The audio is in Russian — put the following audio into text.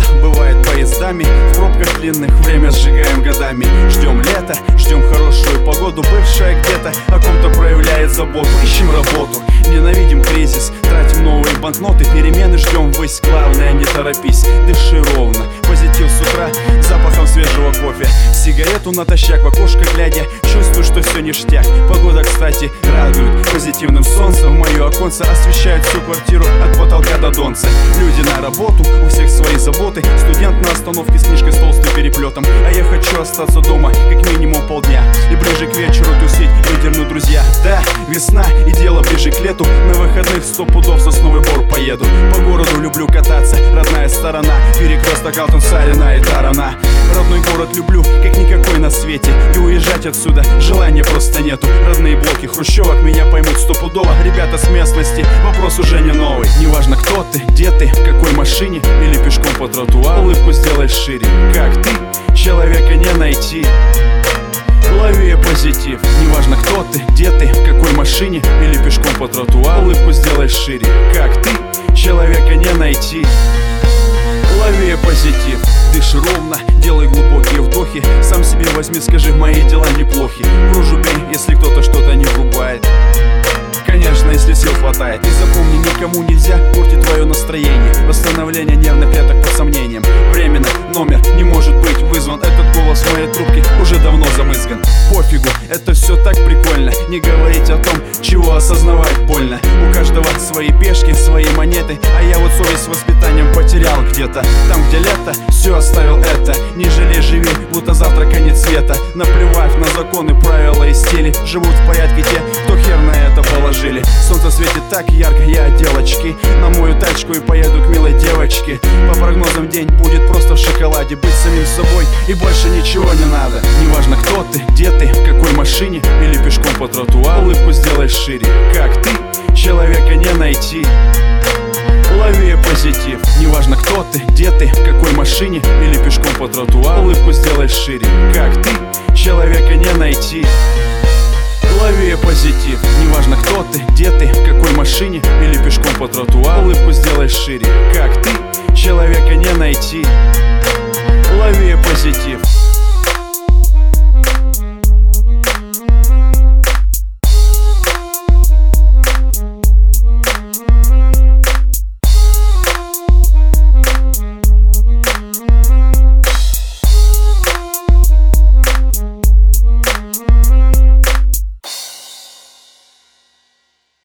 Ладно, бывает поездами, в пробках длинных время сжигаем годами. Ждем лета, ждем хорошую погоду, бывшая где-то о ком-то проявляет заботу. Ищем работу, ненавидим кризис, тратим новые банкноты, перемены ждем ввысь. Главное, не торопись, дыши ровно, позитив с утра запахом свежего кофе. Сигарету натощак в окошко глядя, чувствую, что все ништяк. Погода, кстати, радует позитивным солнцем. В мое оконце освещает всю квартиру от потолка до донца. Люди на работу, у всех свои заботы. Студент на остановке с книжкой с толстым переплетом. А я хочу остаться дома как минимум полдня и ближе к вечеру тусить, выдерну друзья. Да, весна и дело ближе к лету. На выходных 100 пудов в Сосновый Бор поеду. По городу люблю кататься, родная сторона, перекресток Алтунсарина и Тарана. Родной город люблю, как никакой на свете. И уезжать отсюда желания просто нету. Родные блоки хрущевок меня поймут стопудово. Ребята с местности, вопрос уже не новый. Неважно кто ты, где ты, в какой машине или пешком по тротуару, улыбку сделай шире. Как ты, человека не найти. Лови позитив. Неважно кто ты, где ты, в какой машине или пешком по тротуару, улыбку сделай шире. Как ты, человека не найти. Лови позитив. Дыши ровно, делай глубокие вдохи. Сам себе возьми, скажи, мои дела неплохи. В рожу бей, если кто-то что-то не врубает. Конечно, если сил хватает. И запомни, никому нельзя портить твое настроение. Восстановление нервных клеток под сомнением. Временно номер не может быть вызван. Этот голос в моей трубке уже давно замызган. Пофигу, это все так прикольно. Не говорить о том, чего осознавать больно. У каждого свои пешки, свои монеты. А я вот совесть с воспитанием потерял где-то. Там, где лето, все оставил это. Не жалей, живи, будто завтра конец света. Наплевав на законы, правила и стили. Живут в порядке те, кто хер на это положили. Солнце светит так ярко, я одел очки. На мою тачку и поеду к милой девочке. По прогнозам день будет просто в шоколаде. Быть самим собой и больше ничего не надо. Неважно кто ты, где ты, в какой машине или пешком по тротуару, улыбку сделай шире. Как ты, человека не найти. Лови позитив. Неважно кто ты, где ты, в какой машине или пешком по тротуару, улыбку сделай шире. Как ты, человека не найти. Лови позитив. Неважно кто ты, где ты, в какой машине или пешком по тротуару, улыбку сделай шире. Как ты, человека не найти. Лови позитив.